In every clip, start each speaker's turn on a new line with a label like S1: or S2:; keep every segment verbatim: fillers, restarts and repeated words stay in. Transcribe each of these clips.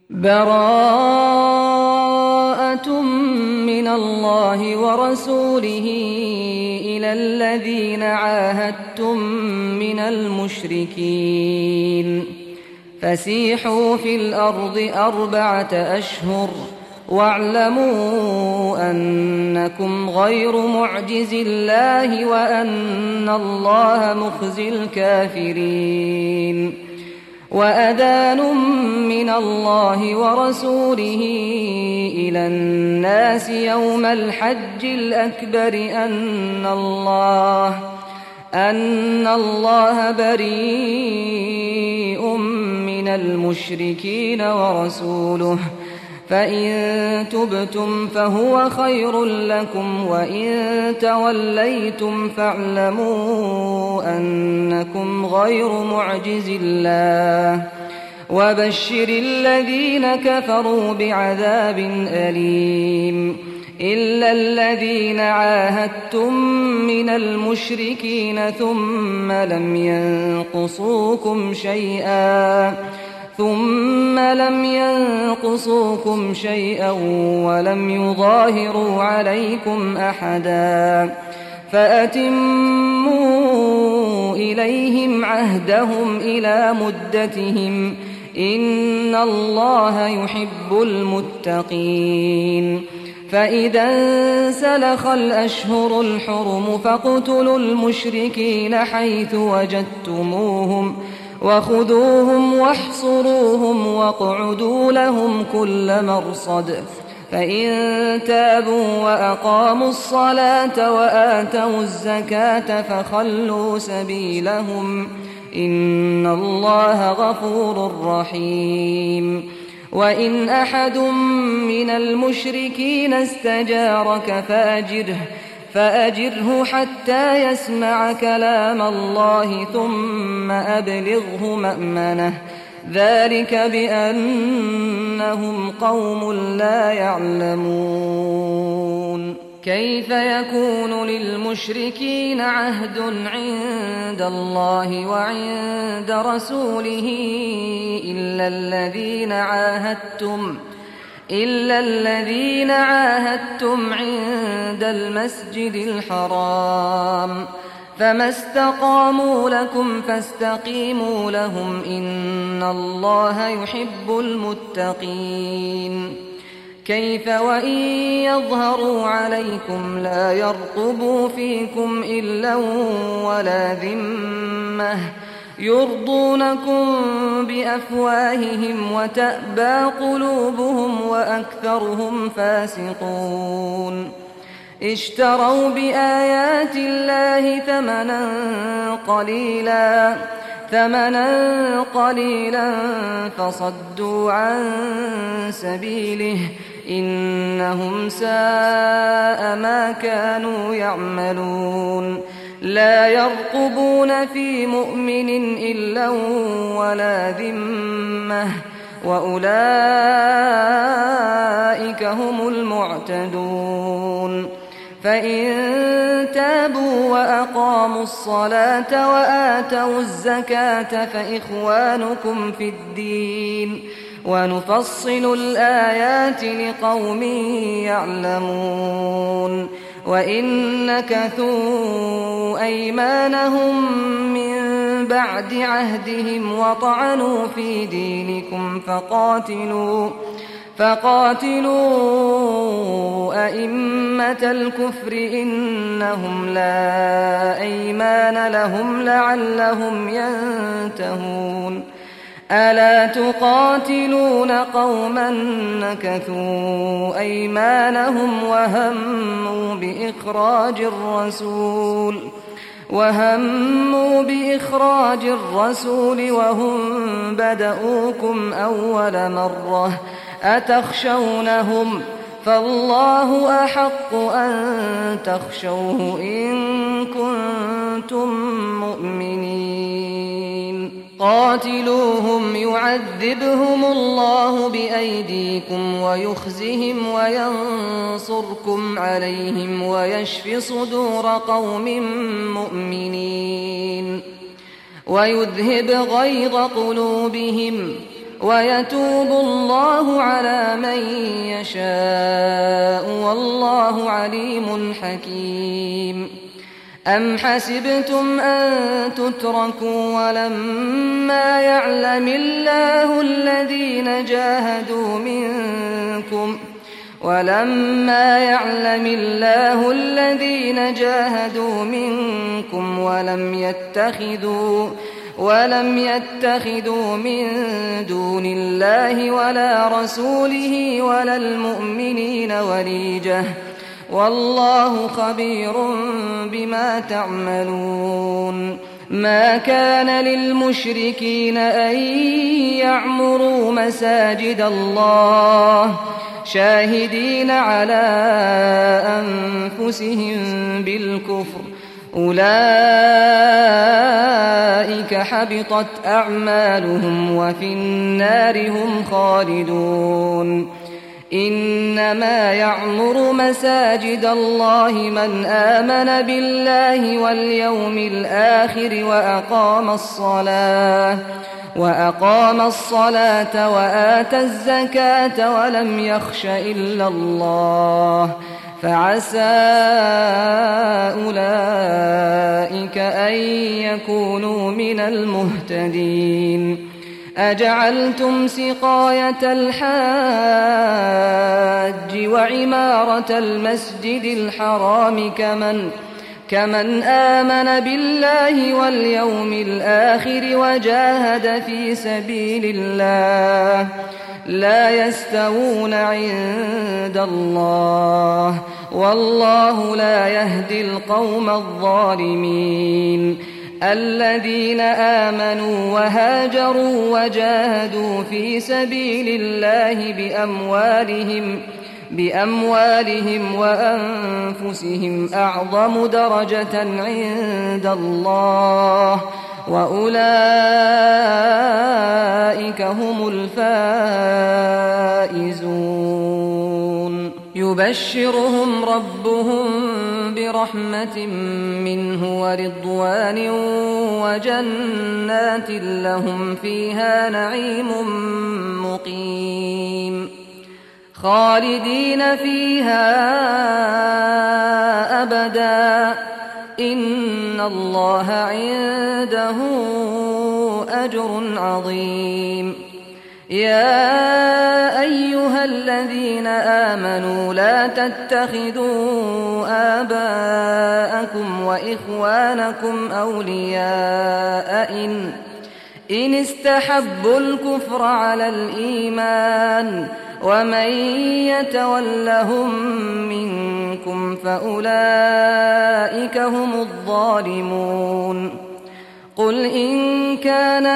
S1: براءة من الله ورسوله إلى الذين عاهدتم من المشركين فسيحوا في الأرض أربعة أشهر واعلموا أنكم غير معجز الله وأن الله مخزي الكافرين. وأذان من الله ورسوله إلى الناس يوم الحج الأكبر أن الله أن الله بريء من المشركين ورسوله فإن تبتم فهو خير لكم وإن توليتم فاعلموا أنكم غير معجز الله وبشر الذين كفروا بعذاب أليم. إلا الذين عاهدتم من المشركين ثم لم ينقصوكم شيئا ثم لم ينقصوكم شيئا ولم يظاهروا عليكم أحدا فأتموا إليهم عهدهم إلى مدتهم إن الله يحب المتقين. فإذا انسلخ الأشهر الحرم فاقتلوا المشركين حيث وجدتموهم وخذوهم واحصروهم واقعدوا لهم كل مرصد فإن تابوا وأقاموا الصلاة وآتوا الزكاة فخلوا سبيلهم إن الله غفور رحيم. وإن أحد من المشركين استجارك فأجره فأجره حتى يسمع كلام الله ثم أبلغه مأمنه ذلك بأنهم قوم لا يعلمون. كيف يكون للمشركين عهد عند الله وعند رسوله إلا الذين عاهدتم إلا الذين عاهدتم عند المسجد الحرام فما استقاموا لكم فاستقيموا لهم إن الله يحب المتقين. كيف وإن يظهروا عليكم لا يرقبوا فيكم إلا ولا ذمة يرضونكم بأفواههم وتأبى قلوبهم وأكثرهم فاسقون. اشتروا بآيات الله ثمنا قليلا ثمنا قليلا فصدوا عن سبيله إنهم ساء ما كانوا يعملون. لا يرقبون في مؤمن إلا ولا ذمة وأولئك هم المعتدون. فإن تابوا وأقاموا الصلاة وآتوا الزكاة فإخوانكم في الدين ونفصل الآيات لقوم يعلمون. وإن نكثوا أيمانهم من بعد عهدهم وطعنوا في دينكم فقاتلوا فقاتلوا أئمة الكفر إنهم لا أيمان لهم لعلهم ينتهون. ألا تقاتلون قوما نكثوا أيمانهم وهموا بإخراج الرسول وهموا بإخراج الرسول وهم بدؤوكم أول مرة أتخشونهم فالله أحق أن تخشوه إن كنتم مؤمنين. قاتلوهم يعذبهم الله بأيديكم ويخزهم وينصركم عليهم ويشف صدور قوم مؤمنين ويذهب غيظ قلوبهم ويتوب الله من يشاء والله عليم حكيم. أم حسبتم أن تتركوا ولما يعلم الله الذين جاهدوا منكم ولما يعلم الله الذين جاهدوا منكم ولم يتخذوا ولم يتخذوا من دون الله ولا رسوله ولا المؤمنين وليجة والله خبير بما تعملون. ما كان للمشركين أن يعمروا مساجد الله شاهدين على أنفسهم بالكفر أولئك حبطت أعمالهم وفي النار هم خالدون. إنما يعمر مساجد الله من آمن بالله واليوم الآخر وأقام الصلاة وأقام الصلاة وآتى الزكاة ولم يخش إلا الله فعسى أولئك أن يكونوا من المهتدين. أجعلتم سقاية الحاج وعمارة المسجد الحرام كمن كمن آمن بالله واليوم الآخر وجاهد في سبيل الله لا يستوون عند الله والله لا يهدي القوم الظالمين. الذين آمنوا وهاجروا وجاهدوا في سبيل الله بأموالهم بأموالهم وأنفسهم أعظم درجة عند الله وأولئك هم الفائزون. يبشرهم ربهم برحمة منه ورضوان وجنات لهم فيها نعيم مقيم خالدين فيها أبدا إن الله عنده أجر عظيم. يا أيها الذين آمنوا لا تتخذوا آباءكم وإخوانكم أولياء إن, إن استحبوا الكفر على الإيمان ومن يتولهم منكم فأولئك هم الظالمون. قل إن كان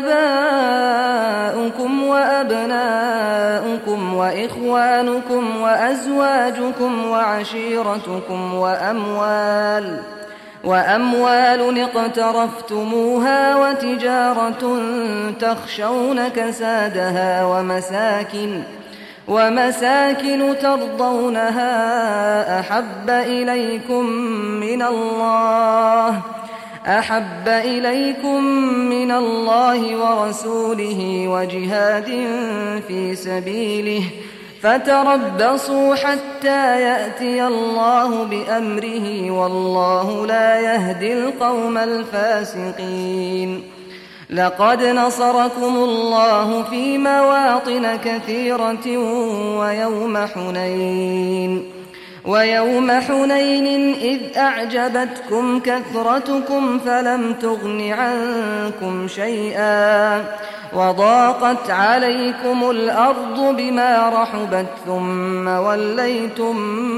S1: آباؤكم وأبناؤكم وإخوانكم وأزواجكم وعشيرتكم وأموال وأموال اقترفتموها وتجارة تخشون كسادها ومساكن ومساكن ترضونها أحب إليكم من الله أحب إليكم من الله ورسوله وجهاد في سبيله فتربصوا حتى يأتي الله بأمره والله لا يهدي القوم الفاسقين. لقد نصركم الله في مواطن كثيرة ويوم حنين ويوم حنين إذ أعجبتكم كثرتكم فلم تغن عنكم شيئا وضاقت عليكم الأرض بما رحبت ثم وليتم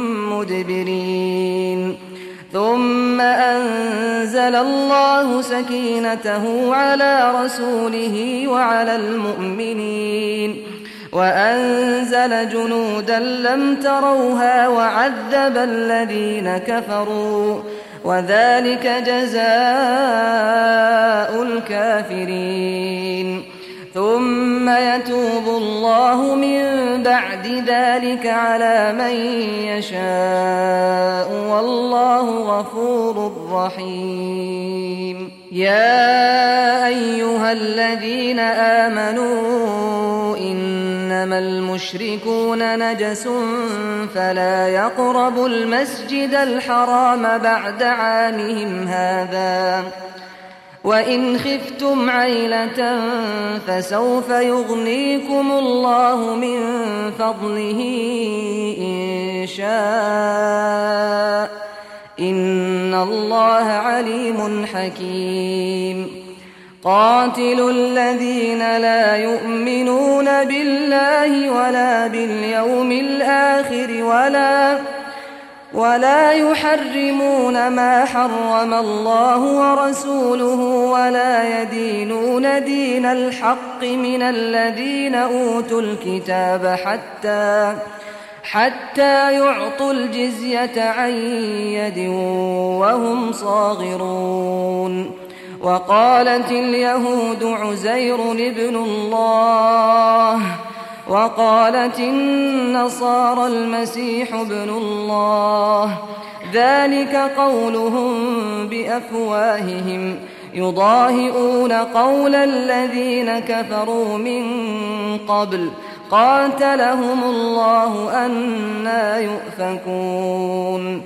S1: مدبرين. ثم أنزل الله سكينته على رسوله وعلى المؤمنين وأنزل جنودا لم تروها وعذب الذين كفروا وذلك جزاء الكافرين. ثم يتوب الله من بعد ذلك على من يشاء والله غفور رحيم. يا أيها الذين آمنوا إن إنما المشركون نجس فلا يقربوا المسجد الحرام بعد عامهم هذا وإن خفتم عيلة فسوف يغنيكم الله من فضله إن شاء إن الله عليم حكيم قاتلوا الذين لا يؤمنون بالله ولا باليوم الآخر ولا ولا يحرمون ما حرم الله ورسوله ولا يدينون دين الحق من الذين أوتوا الكتاب حتى حتى يعطوا الجزية عن يد وهم صاغرون وقالت اليهود عزير ابن الله وقالت النصارى المسيح ابن الله ذلك قولهم بأفواههم يضاهئون قول الذين كفروا من قبل قاتلهم الله أنى يؤفكون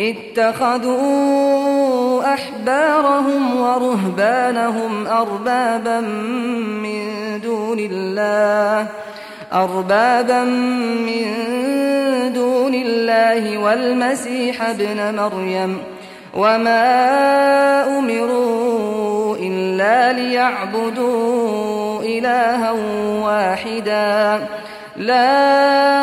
S1: اتخذوا أحبارهم ورهبانهم أربابا من دون الله أربابا من دون الله والمسيح ابن مريم وما أمروا إلا ليعبدوا إلها واحدا لا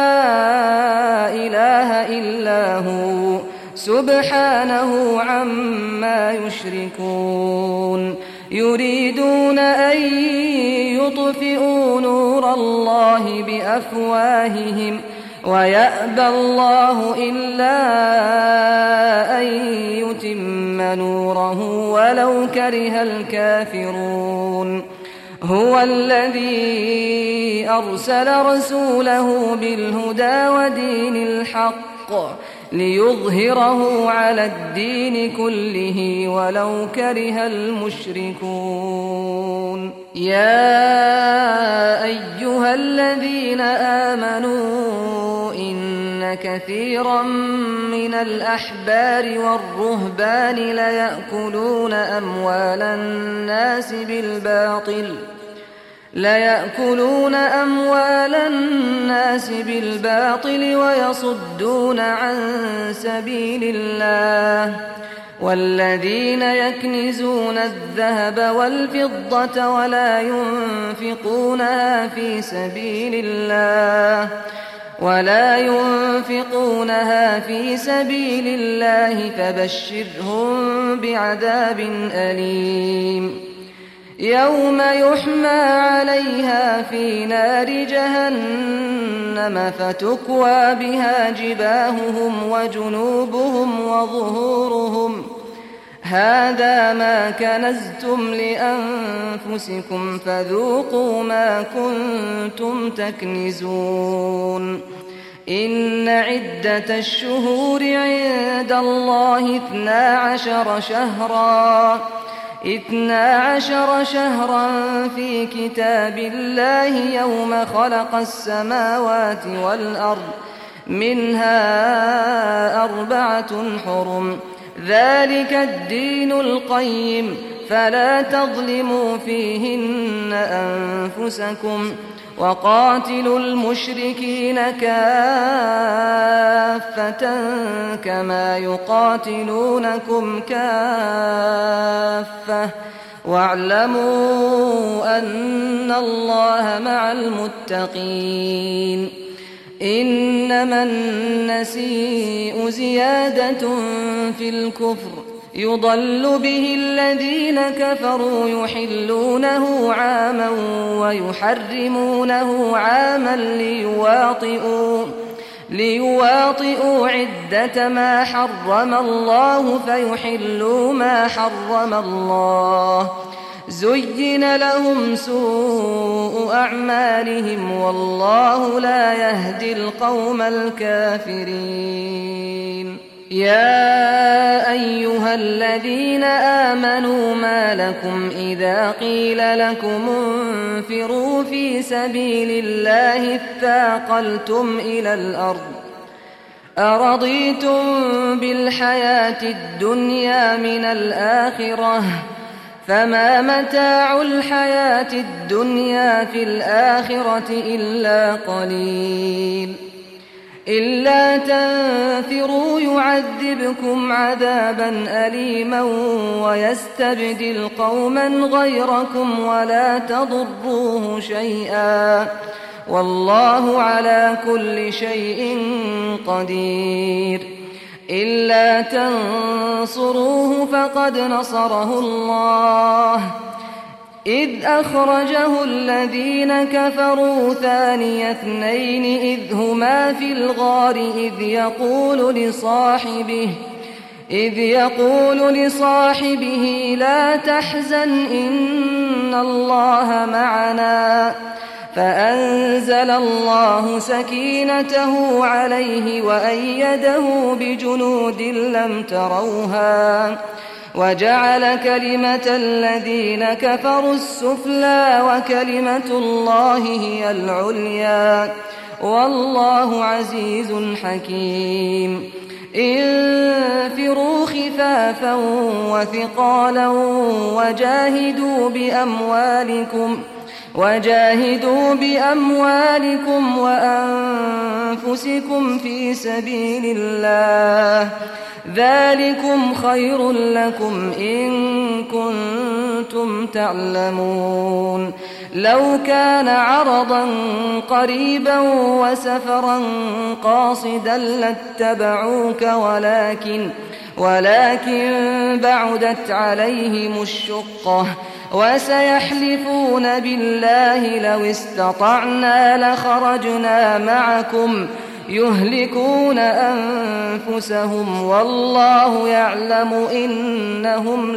S1: إله إلا هو سبحانه عما يشركون يريدون أن يطفئوا نور الله بأفواههم ويأبى الله إلا أن يتم نوره ولو كره الكافرون هو الذي أرسل رسوله بالهدى ودين الحق ليظهره على الدين كله ولو كره المشركون يا أيها الذين آمنوا إن كثيرا من الأحبار والرهبان ليأكلون أموال الناس بالباطل ليأكلون أموال الناس بالباطل ويصدون عن سبيل الله والذين يكنزون الذهب والفضة ولا ينفقونها في سبيل الله ولا ينفقونها في سبيل الله فبشرهم بعذاب أليم يوم يحمى عليها في نار جهنم فتكوى بها جباههم وجنوبهم وظهورهم هذا ما كنزتم لأنفسكم فذوقوا ما كنتم تكنزون إن عدة الشهور عند الله اثنا عشر شهرا اثنا عشر شهرا في كتاب الله يوم خلق السماوات والأرض منها أربعة حرم ذلك الدين القيم فلا تظلموا فيهن أنفسكم وقاتلوا المشركين كافة كما يقاتلونكم كافة واعلموا أن الله مع المتقين إنما النسيء زيادة في الكفر يضل به الذين كفروا يحلونه عاما ويحرمونه عاما ليواطئوا ليواطئوا عدة ما حرم الله فيحلوا ما حرم الله زين لهم سوء أعمالهم والله لا يهدي القوم الكافرين يا أيها الذين آمنوا ما لكم إذا قيل لكم انفروا في سبيل الله اثاقلتم إلى الأرض أرضيتم بالحياة الدنيا من الآخرة فما متاع الحياة الدنيا في الآخرة إلا قليل إلا تنفروا يعذبكم عذابا أليما ويستبدل قوما غيركم ولا تضروه شيئا والله على كل شيء قدير إلا تنصروه فقد نصره الله إذ أخرجه الذين كفروا ثاني اثنين إذ هما في الغار إذ يقول لصاحبه إذ يقول لصاحبه لا تحزن إن الله معنا فأنزل الله سكينته عليه وأيده بجنود لم تروها وجعل كلمة الذين كفروا السفلى وكلمة الله هي العليا والله عزيز حكيم انفروا خفافا وثقالا وجاهدوا بأموالكم وجاهدوا بأموالكم وأنفسكم في سبيل الله ذلكم خير لكم إن كنتم تعلمون لو كان عرضا قريبا وسفرا قاصدا لاتبعوك ولكن ولكن بعدت عليهم الشقة وسيحلفون بالله لو استطعنا لخرجنا معكم يهلكون أنفسهم والله يعلم إنهم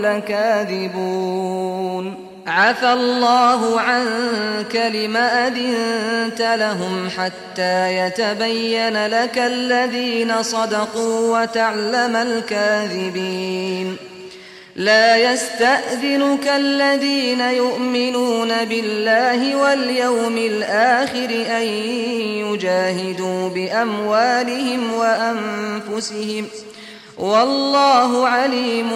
S1: لكاذبون عفى الله عنك لم أذنت لهم حتى يتبين لك الذين صدقوا وتعلم الكاذبين لا يستأذنك الذين يؤمنون بالله واليوم الآخر أن يجاهدوا بأموالهم وأنفسهم والله عليم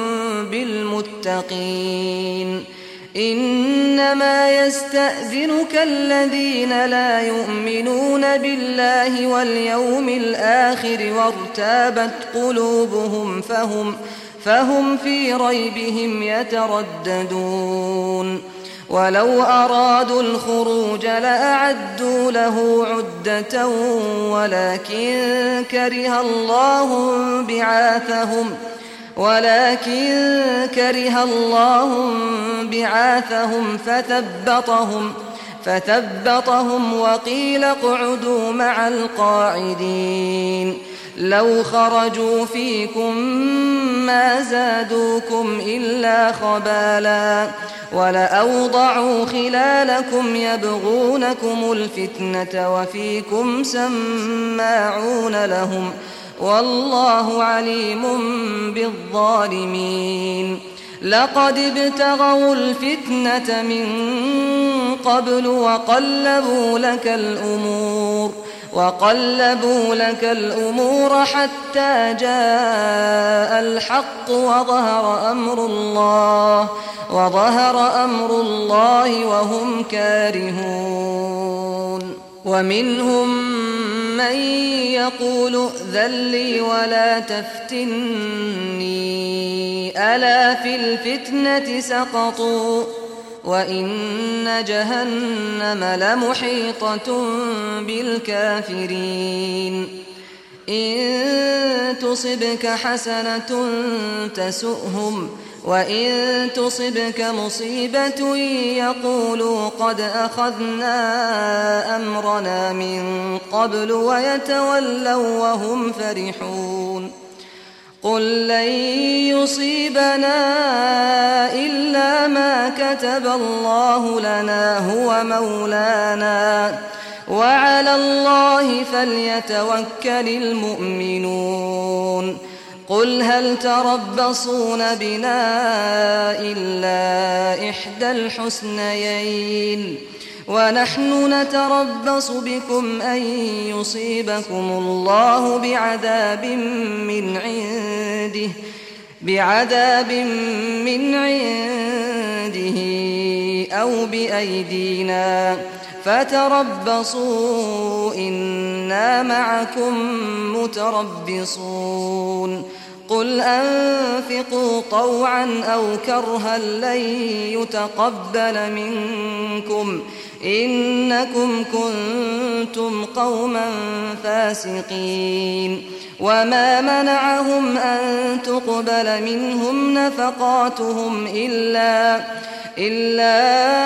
S1: بالمتقين إنما يستأذنك الذين لا يؤمنون بالله واليوم الآخر وارتابت قلوبهم فهم فهم في ريبهم يترددون ولو أرادوا الخروج لأعدوا له عدة ولكن كره الله بعاثهم ولكن كره الله بعاثهم فثبطهم فثبطهم وقيل اقعدوا مع القاعدين لو خرجوا فيكم ما زادوكم إلا خبالا ولأوضعوا خلالكم يبغونكم الفتنة وفيكم سماعون لهم والله عليم بالظالمين لقد ابتغوا الفتنة من قبل وقلبوا لك الأمور وقلبوا لك الأمور حتى جاء الحق وظهر أمر الله وظهر أمر الله وهم كارهون ومنهم من يقول ائذن لي ولا تفتني ألا في الفتنة سقطوا وإن جهنم لمحيطة بالكافرين إن تصبك حسنة تسؤهم وإن تصبك مصيبة يقولوا قد أخذنا أمرنا من قبل ويتولوا وهم فرحون قل لن يصيبنا إلا ما كتب الله لنا هو مولانا وعلى الله فليتوكل المؤمنون قل هل تربصون بنا إلا إحدى الحسنيين ونحن نتربص بكم أن يصيبكم الله بعذاب من عنده بعذاب من عنده أو بأيدينا فتربصوا إنا معكم متربصون قل أنفقوا طوعا أو كرها لن يتقبل منكم إنكم كنتم قوما فاسقين وما منعهم أن تقبل منهم نفقاتهم إلا إلا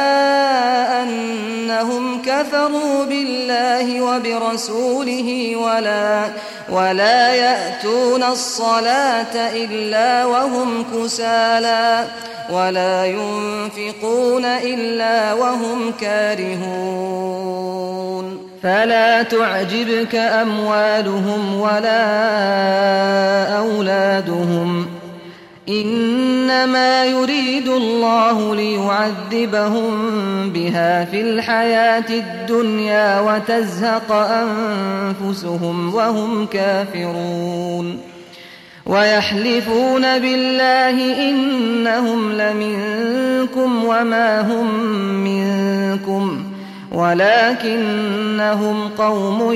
S1: أنهم كفروا بالله وبرسوله ولا ولا يأتون الصلاة إلا وهم كسالى ولا ينفقون إلا وهم كارهون فلا تعجبك أموالهم ولا أولادهم إنما يريد الله ليعذبهم بها في الحياة الدنيا وتزهق أنفسهم وهم كافرون ويحلفون بالله إنهم لمنكم وما هم منكم ولكنهم قوم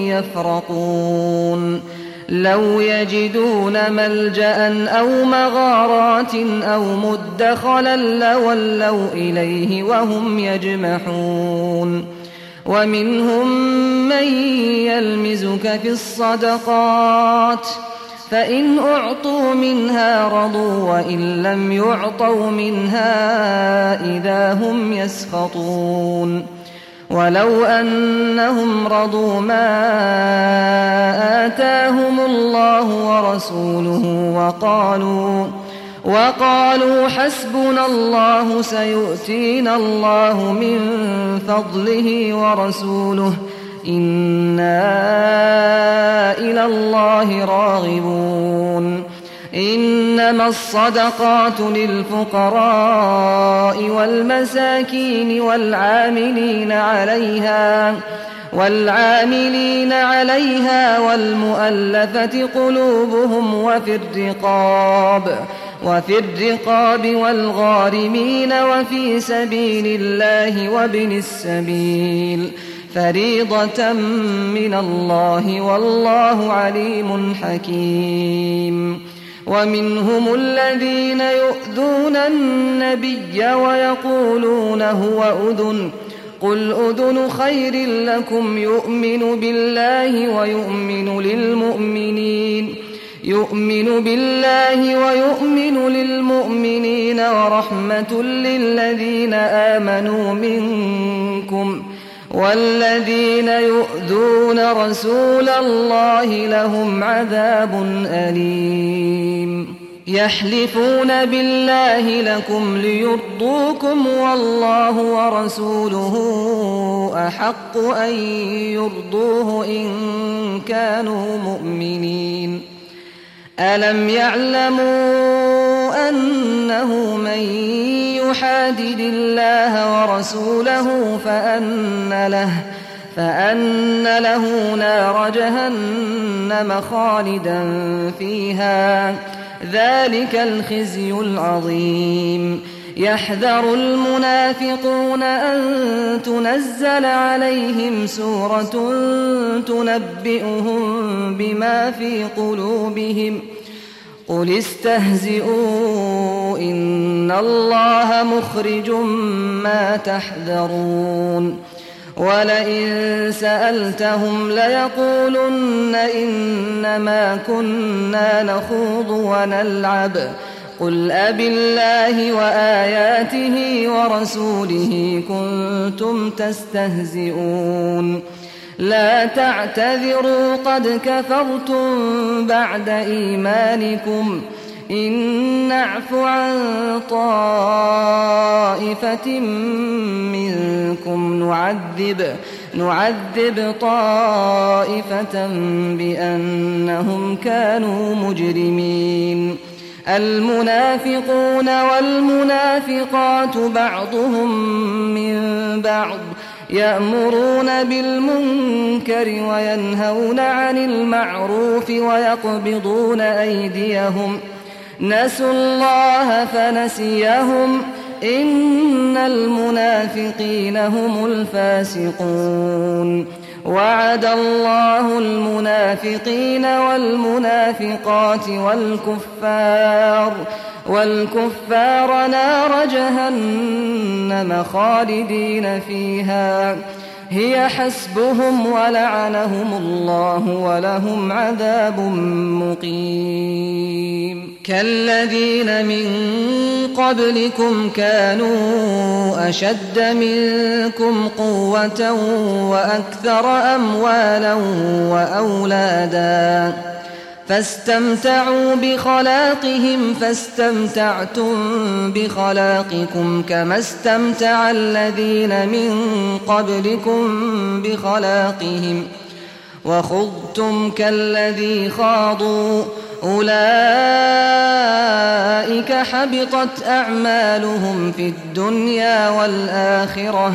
S1: يفرقون لو يجدون ملجأ أو مغارات أو مدخلا لولوا إليه وهم يجمحون ومنهم من يلمزك في الصدقات فإن أعطوا منها رضوا وإن لم يعطوا منها إذا هم يسخطون ولو أنهم رضوا ما آتاهم الله ورسوله وقالوا وقالوا حسبنا الله سيؤتينا الله من فضله ورسوله إنا إلى الله راغبون إنما الصدقات للفقراء والمساكين والعاملين عليها والعاملين عليها والمؤلفة قلوبهم وفي الرقاب وفي الرقاب والغارمين وفي سبيل الله وابن السبيل فريضة من الله والله عليم حكيم ومنهم الذين يؤذون النبي ويقولون هو أذن قل أذن خير لكم يؤمن بالله ويؤمن للمؤمنين يؤمن بالله ويؤمن للمؤمنين ورحمة للذين آمنوا منكم والذين يؤذون رسول الله لهم عذاب أليم يحلفون بالله لكم ليرضوكم والله ورسوله أحق أن يرضوه إن كانوا مؤمنين ألم يعلموا أنه من يحادد الله ورسوله فأن له فأن له نار جهنم خالدا فيها ذلك الخزي العظيم يحذر المنافقون أن تنزل عليهم سورة تنبئهم بما في قلوبهم قل استهزئوا إن الله مخرج ما تحذرون ولئن سألتهم ليقولن إنما كنا نخوض ونلعب قل أبالله وآياته ورسوله كنتم تستهزئون لا تعتذروا قد كفرتم بعد إيمانكم إن نعف عن طائفة منكم نعذب نعذب طائفة بأنهم كانوا مجرمين المنافقون والمنافقات بعضهم من بعض يأمرون بالمنكر وينهون عن المعروف ويقبضون أيديهم نسوا الله فنسيهم إن المنافقين هم الفاسقون وعد الله المنافقين والمنافقات والكفار والكفار نار جهنم خالدين فيها هي حسبهم ولعنهم الله ولهم عذاب مقيم كالذين من قبلكم كانوا أشد منكم قوة وأكثر أموالا وأولادا فاستمتعوا بخلاقهم فاستمتعتم بخلاقكم كما استمتع الذين من قبلكم بخلاقهم وخضتم كالذي خاضوا أولئك حبطت أعمالهم في الدنيا والآخرة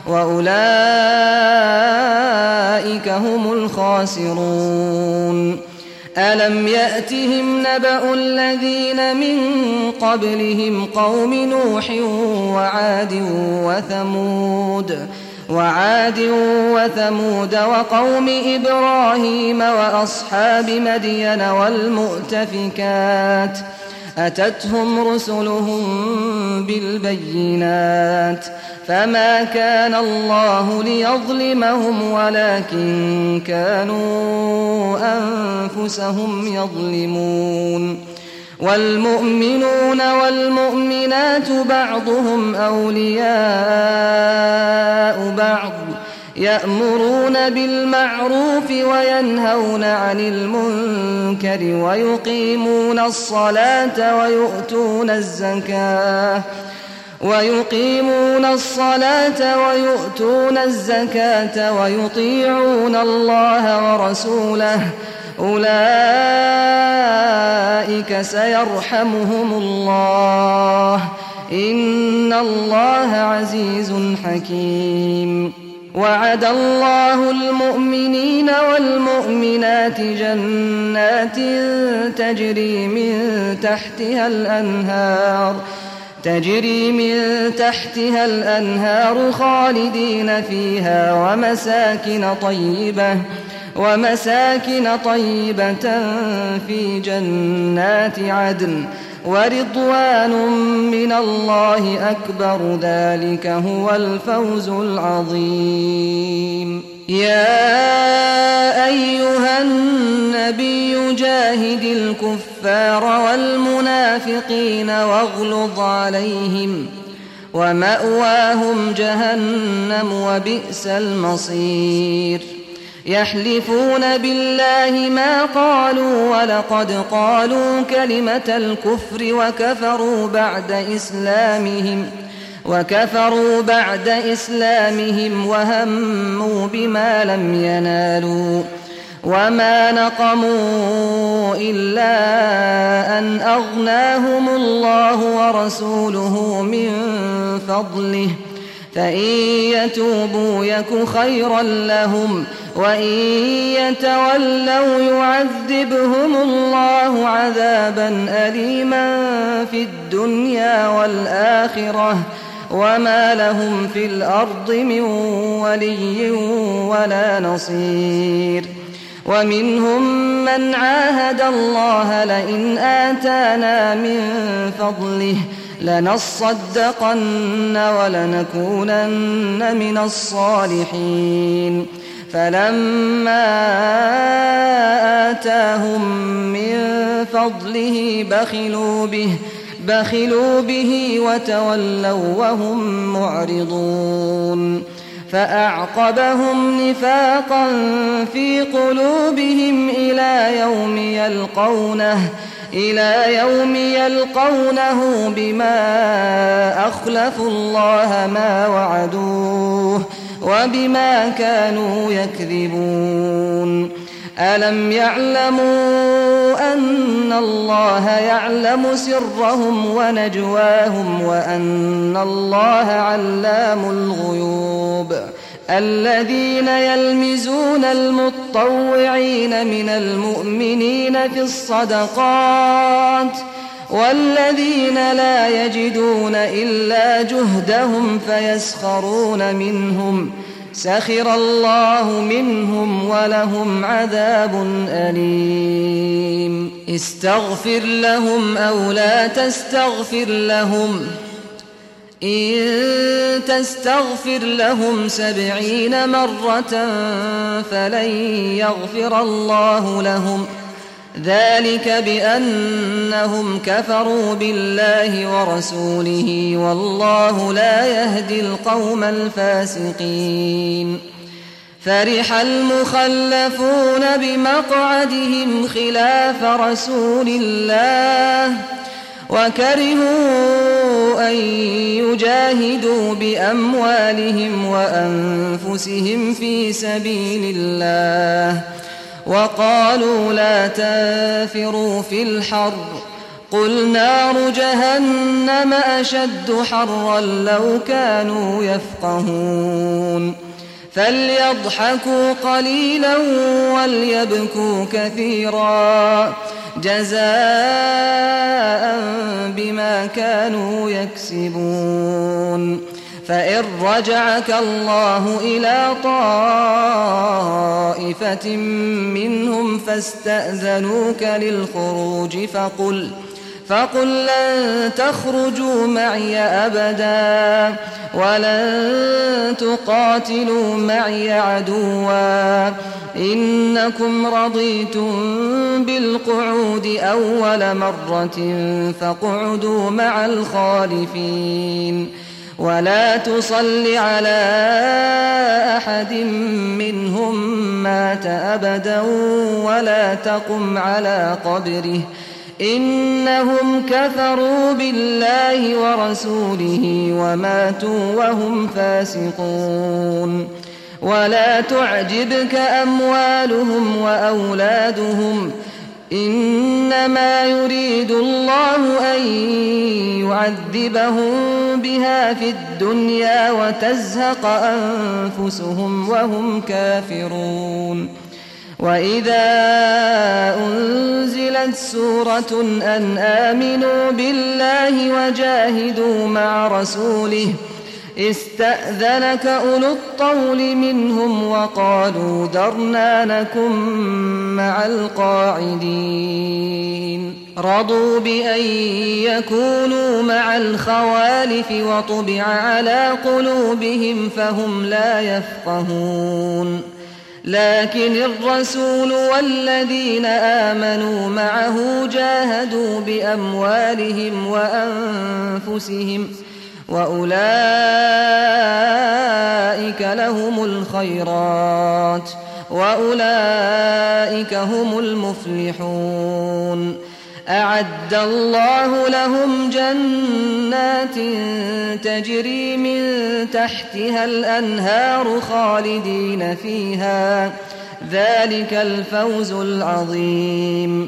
S1: وأولئك هم الخاسرون ألم يأتهم نبأ الذين من قبلهم قوم نوح وعاد وثمود وعاد وثمود وقوم إبراهيم وأصحاب مدين والمؤتفكات أتتهم رسلهم بالبينات فما كان الله ليظلمهم ولكن كانوا أنفسهم يظلمون والمؤمنون والمؤمنات بعضهم أولياء بعض يأمرون بالمعروف وينهون عن المنكر ويقيمون الصلاة ويؤتون الزكاة ويقيمون الصلاة ويؤتون الزكاة ويطيعون الله ورسوله أولئك سيرحمهم الله إن الله عزيز حكيم وعد الله المؤمنين والمؤمنات جنات تجري من تحتها الأنهار تجري من تحتها الأنهار خالدين فيها ومساكن طيبة ومساكن طيبة في جنات عدن ورضوان من الله أكبر ذلك هو الفوز العظيم يا أيها النبي جاهد الكفار والمنافقين واغلظ عليهم ومأواهم جهنم وبئس المصير يحلفون بالله ما قالوا ولقد قالوا كلمة الكفر وكفروا بعد إسلامهم وكفروا بعد إسلامهم وهموا بما لم ينالوا وما نقموا إلا أن أغناهم الله ورسوله من فضله فإن يتوبوا يك خيرا لهم وإن يتولوا يعذبهم الله عذابا أليما في الدنيا والآخرة وما لهم في الأرض من ولي ولا نصير ومنهم من عاهد الله لئن آتانا من فضله لنصدقن ولنكونن من الصالحين فلما آتاهم من فضله بخلوا به بخلوا به وتولوا وهم معرضون فأعقبهم نفاقا في قلوبهم إلى يوم يلقونه إلى يوم يلقونه بما أخلفوا الله ما وعدوه وبما كانوا يكذبون ألم يعلموا أن الله يعلم سرهم ونجواهم وأن الله علام الغيوب الذين يلمزون المطوعين من المؤمنين في الصدقات والذين لا يجدون إلا جهدهم فيسخرون منهم سخر الله منهم ولهم عذاب أليم استغفر لهم أو لا تستغفر لهم إن تستغفر لهم سبعين مرة فلن يغفر الله لهم ذلك بأنهم كفروا بالله ورسوله والله لا يهدي القوم الفاسقين فرح المخلفون بمقعدهم خلاف رسول الله وكرهوا أن يجاهدوا بأموالهم وأنفسهم في سبيل الله وقالوا لا تنفروا في الحر قل نار جهنم أشد حرا لو كانوا يفقهون فليضحكوا قليلا وليبكوا كثيرا جزاء بما كانوا يكسبون فإن رجعك الله إلى طائفة منهم فاستأذنوك للخروج فقل فقل لن تخرجوا معي أبدا ولن تقاتلوا معي عدوا إنكم رضيتم بالقعود أول مرة فاقعدوا مع الخالفين ولا تصل على أحد منهم مات أبدا ولا تقم على قبره إنهم كفروا بالله ورسوله وماتوا وهم فاسقون ولا تعجبك أموالهم وأولادهم إنما يريد الله أن يعذبهم بها في الدنيا وتزهق أنفسهم وهم كافرون وإذا أنزلت سورة أن آمنوا بالله وجاهدوا مع رسوله استأذنك أولو الطول منهم وقالوا ذرنا نكن مع القاعدين رضوا بأن يكونوا مع الخوالف وطبع على قلوبهم فهم لا يفقهون لكن الرسول والذين آمنوا معه جاهدوا بأموالهم وأنفسهم وأولئك لهم الخيرات وأولئك هم المفلحون أعد الله لهم جنات تجري من تحتها الأنهار خالدين فيها ذلك الفوز العظيم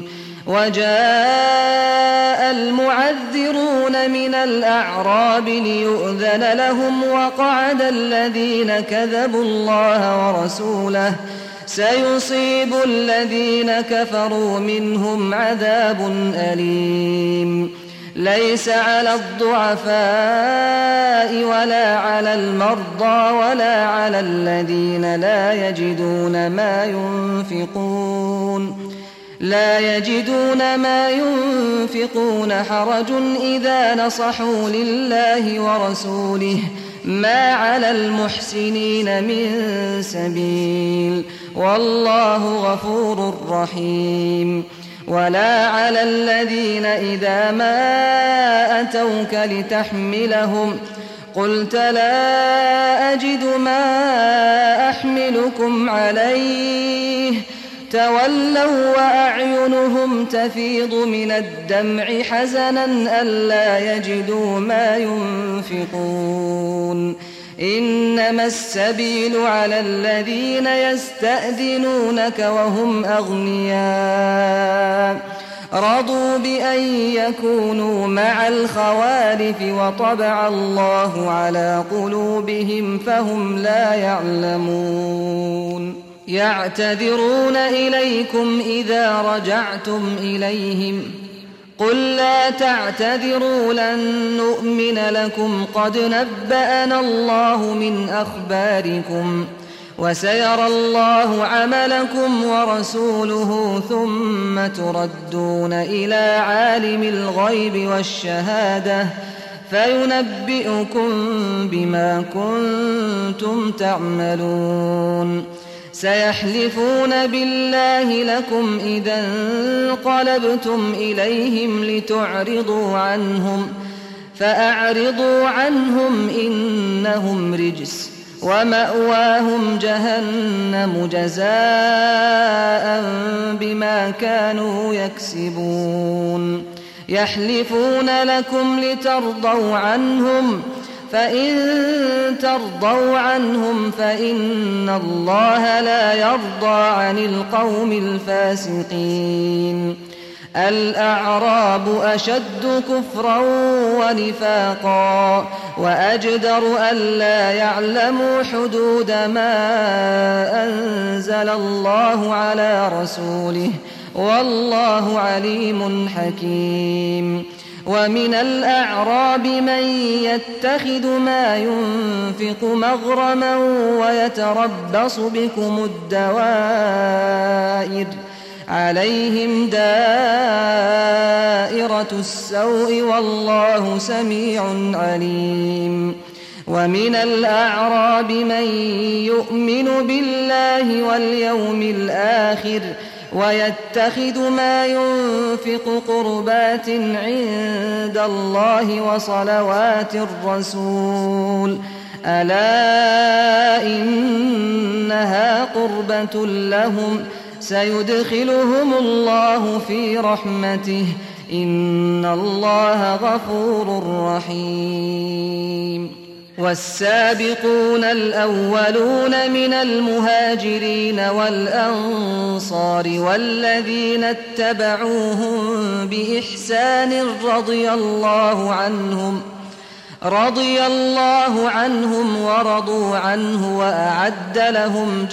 S1: وجاء المعذرون من الأعراب ليؤذن لهم وقعد الذين كذبوا الله ورسوله سيصيب الذين كفروا منهم عذاب أليم ليس على الضعفاء ولا على المرضى ولا على الذين لا يجدون ما ينفقون لا يجدون ما ينفقون حرج إذا نصحوا لله ورسوله ما على المحسنين من سبيل والله غفور رحيم ولا على الذين إذا ما أتوك لتحملهم قلت لا أجد ما أحملكم عليه تولوا وأعينهم تفيض من الدمع حزنا ألا يجدوا ما ينفقون إنما السبيل على الذين يستأذنونك وهم أغنياء رضوا بأن يكونوا مع الخوالف وطبع الله على قلوبهم فهم لا يعلمون يعتذرون إليكم إذا رجعتم إليهم قل لا تعتذروا لن نؤمن لكم قد نبأنا الله من أخباركم وسيرى الله عملكم ورسوله ثم تردون إلى عالم الغيب والشهادة فينبئكم بما كنتم تعملون سيحلفون بالله لكم إذا انقلبتم إليهم لتعرضوا عنهم فأعرضوا عنهم إنهم رجس ومأواهم جهنم جزاء بما كانوا يكسبون يحلفون لكم لترضوا عنهم فإن ترضوا عنهم فإن الله لا يرضى عن القوم الفاسقين الأعراب أشد كفرا ونفاقا وأجدر ألا يعلموا حدود ما أنزل الله على رسوله والله عليم حكيم ومن الأعراب من يتخذ ما ينفق مغرما ويتربص بكم الدوائر عليهم دائرة السوء والله سميع عليم ومن الأعراب من يؤمن بالله واليوم الآخر ويتخذ ما ينفق قربات عند الله وصلوات الرسول ألا إنها قربة لهم سيدخلهم الله في رحمته إن الله غفور رحيم والسابقون الأولون من المهاجرين والأنصار والذين اتبعوهم بإحسان رضي الله عنهم رضي الله عنهم ورضوا عنه وأعد لهم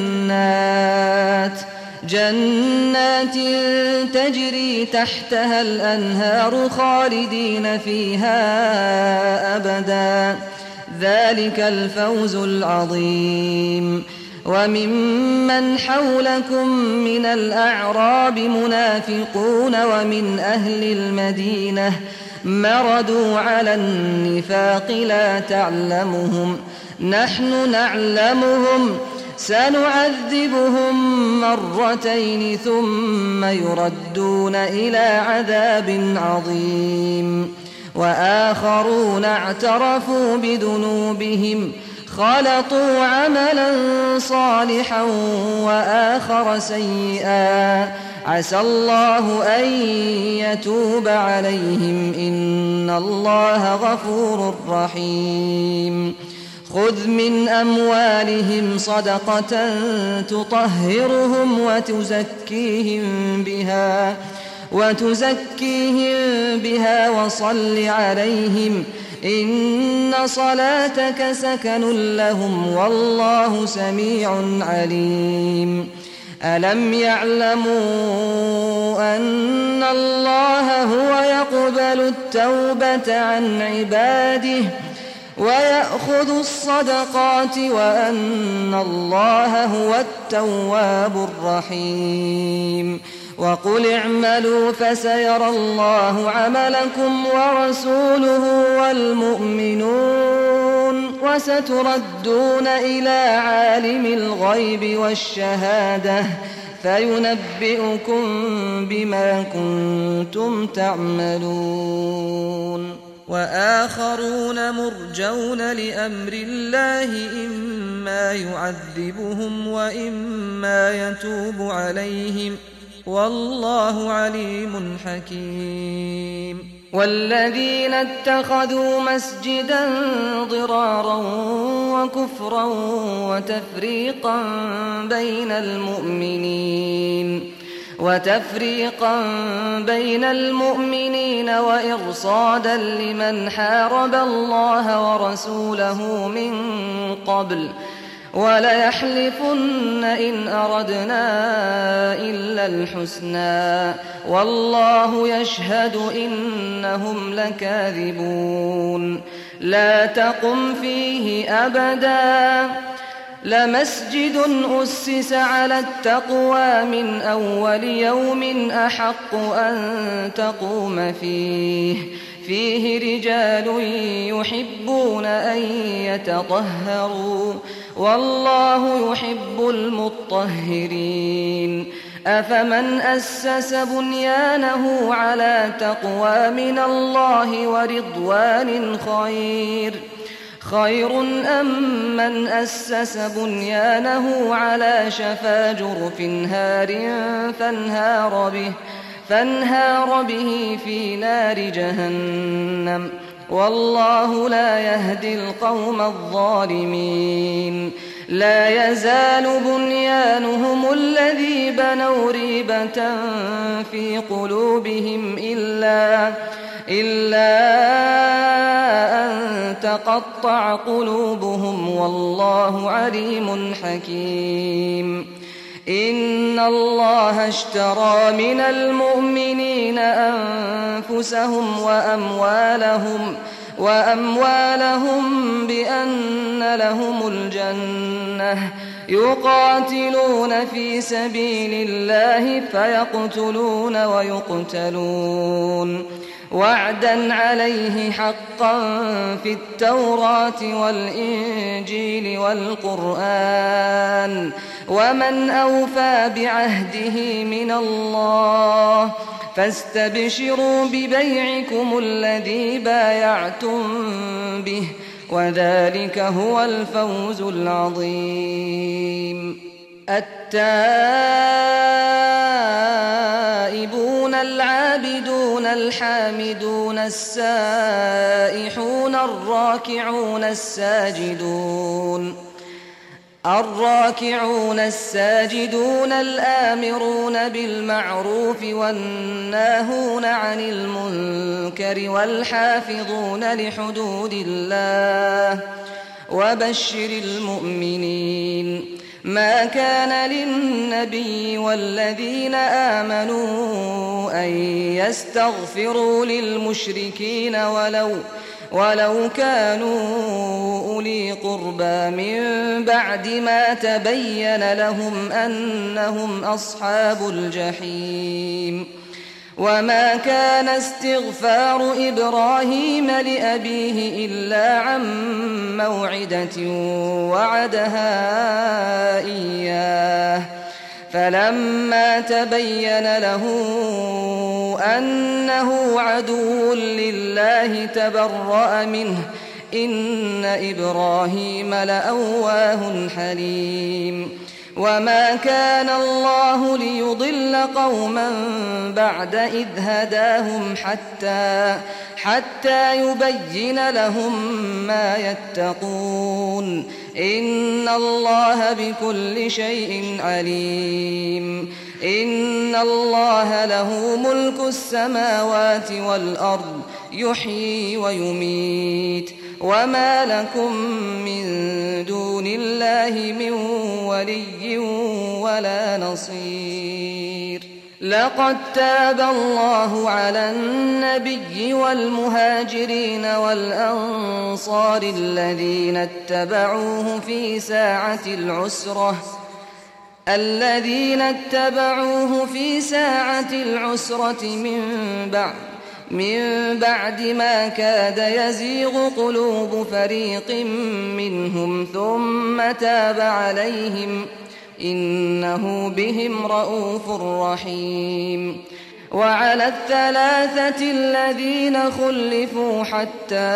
S1: جنات جنات تجري تحتها الأنهار خالدين فيها أبدا ذلك الفوز العظيم وممن حولكم من الأعراب منافقون ومن أهل المدينة مردوا على النفاق لا تعلمهم نحن نعلمهم سنعذبهم مرتين ثم يردون إلى عذاب عظيم وآخرون اعترفوا بذنوبهم خلطوا عملا صالحا وآخر سيئا عسى الله أن يتوب عليهم إن الله غفور رحيم خذ من أموالهم صدقة تطهرهم وتزكيهم بها وتزكيهم بها وصل عليهم إن صلاتك سكن لهم والله سميع عليم ألم يعلموا أن الله هو يقبل التوبة عن عباده ويأخذ الصدقات وأن الله هو التواب الرحيم وقل اعملوا فسيرى الله عملكم ورسوله والمؤمنون وستردون إلى عالم الغيب والشهادة فينبئكم بما كنتم تعملون وآخرون مرجون لأمر الله إما يعذبهم وإما يتوب عليهم والله عليم حكيم والذين اتخذوا مسجدا ضرارا وكفرا وتفريقا بين المؤمنين وتفريقا بين المؤمنين وإرصادا لمن حارب الله ورسوله من قبل وليحلفن إن أردنا إلا الحسنى والله يشهد إنهم لكاذبون لا تقم فيه أبدا لمسجد أسس على التقوى من أول يوم أحق أن تقوم فيه فيه رجال يحبون أن يتطهروا والله يحب المطهرين أفمن أسس بنيانه على تقوى من الله ورضوان خير خير أم من أسس بنيانه على شفا جرف هار فانهار به فانهار به في نار جهنم والله لا يهدي القوم الظالمين لا يزال بنيانهم الذي بنوا ريبة في قلوبهم إلا إلا أن تقطع قلوبهم والله عليم حكيم إن الله اشترى من المؤمنين أنفسهم وأموالهم وأموالهم بأن لهم الجنة يقاتلون في سبيل الله فيقتلون ويقتلون وعدا عليه حقا في التوراة والإنجيل والقرآن ومن أوفى بعهده من الله فاستبشروا ببيعكم الذي بايعتم به وذلك هو الفوز العظيم التائبون العابدون الحامدون السائحون الراكعون الساجدون الراكعون الساجدون الآمرون بالمعروف والناهون عن المنكر والحافظون لحدود الله وبشر المؤمنين ما كان للنبي والذين آمنوا أن يستغفروا للمشركين ولو ولو كانوا أولي قربى من بعد ما تبين لهم أنهم أصحاب الجحيم وما كان استغفار إبراهيم لأبيه إلا عن موعدة وعدها إياه فلما تبين له أنه عدو لله تبرأ منه إن إبراهيم لأواه حليم وما كان الله ليضل قوما بعد إذ هداهم حتى حتى يبين لهم ما يتقون إن الله بكل شيء عليم إن الله له ملك السماوات والأرض يحيي ويميت وما لكم من دون الله من ولي ولا نصير لقد تاب الله على النبي والمهاجرين والأنصار الذين اتبعوه في ساعة العسرة الذين اتبعوه في ساعة العسرة من بعد من بعد ما كاد يزيغ قلوب فريق منهم ثم تاب عليهم إنه بهم رءوف رحيم وعلى الثلاثة الذين خلفوا حتى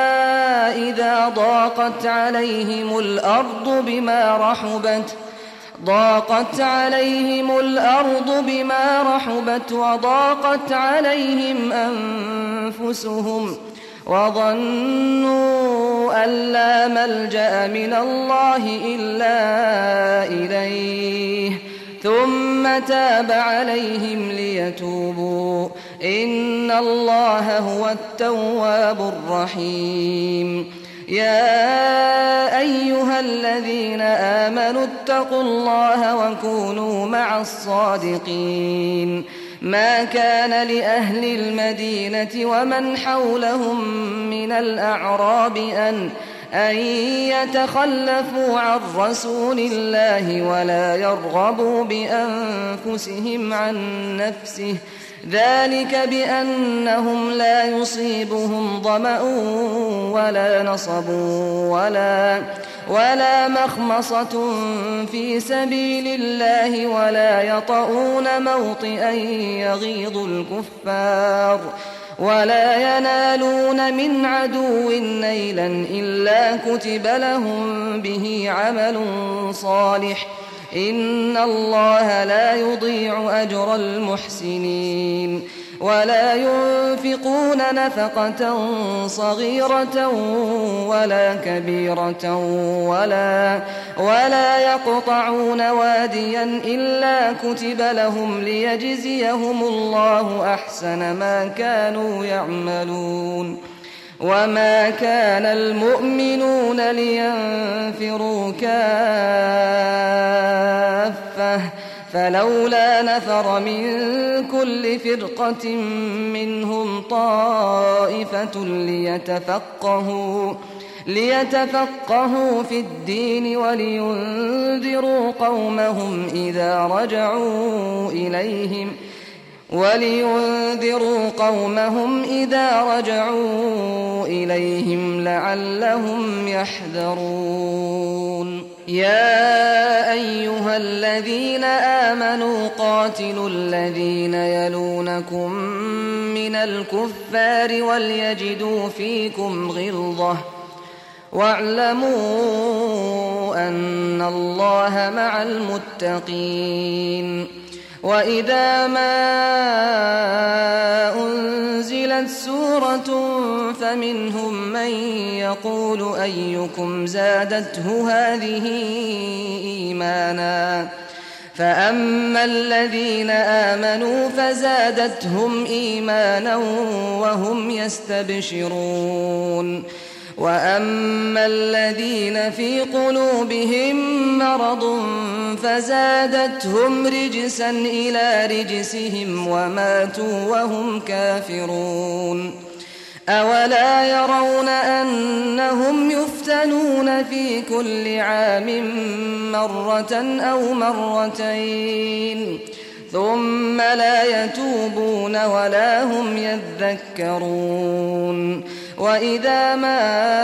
S1: إذا ضاقت عليهم الأرض بما رحبت ضاقت عليهم الأرض بما رحبت وضاقت عليهم أنفسهم وظنوا أن لا ملجأ من الله إلا إليه ثم تاب عليهم ليتوبوا إن الله هو التواب الرحيم. يا أيها الذين آمنوا اتقوا الله وكونوا مع الصادقين. ما كان لأهل المدينة ومن حولهم من الأعراب أن أن يتخلفوا عن رسول الله ولا يرغبوا بأنفسهم عن نفسه ذلك بأنهم لا يصيبهم ظمأ ولا نصب ولا, ولا مخمصة في سبيل الله ولا يطؤون موطئا يغيظ الكفار ولا ينالون من عدو نيلا إلا كتب لهم به عمل صالح إن الله لا يضيع أجر المحسنين. ولا ينفقون نفقة صغيرة ولا كبيرة ولا, ولا يقطعون واديا إلا كتب لهم ليجزيهم الله أحسن ما كانوا يعملون. وما كان المؤمنون لينفروا كافة فلولا نفر من كل فرقة منهم طائفة ليتفقهوا, ليتفقهوا في الدين ولينذروا قومهم إذا رجعوا إليهم ولينذروا قومهم إذا رجعوا إليهم لعلهم يحذرون. يا أيها الذين آمنوا قاتلوا الذين يلونكم من الكفار وليجدوا فيكم غلظة واعلموا أن الله مع المتقين. وإذا ما أنزلت سورة فمنهم من يقول أيكم زادته هذه إيمانا فأما الذين آمنوا فزادتهم إيمانا وهم يستبشرون وأما الذين في قلوبهم مرض فزادتهم رجسا إلى رجسهم وماتوا وهم كافرون. أولا يرون أنهم يفتنون في كل عام مرة أو مرتين ثم لا يتوبون ولا هم يذكرون. وإذا ما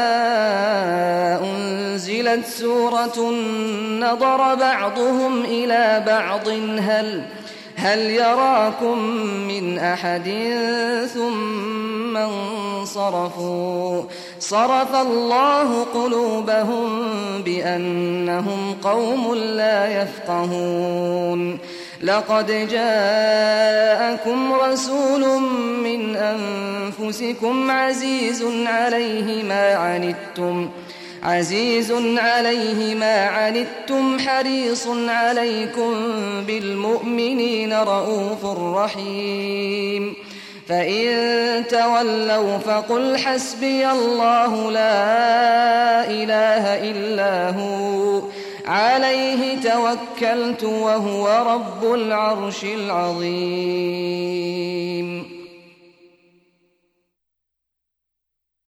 S1: أنزلت سورة نظر بعضهم إلى بعض هل, هل يراكم من أحد ثم انصرفوا صرف الله قلوبهم بأنهم قوم لا يفقهون. لقد جاءكم رسول من أنفسكم عزيز عليه ما عنتم عزيز عليه ما عنتم حريص عليكم بالمؤمنين رؤوف رحيم. فإن تولوا فقل حسبي الله لا إله إلا هو عليه توكلت وهو رب العرش العظيم.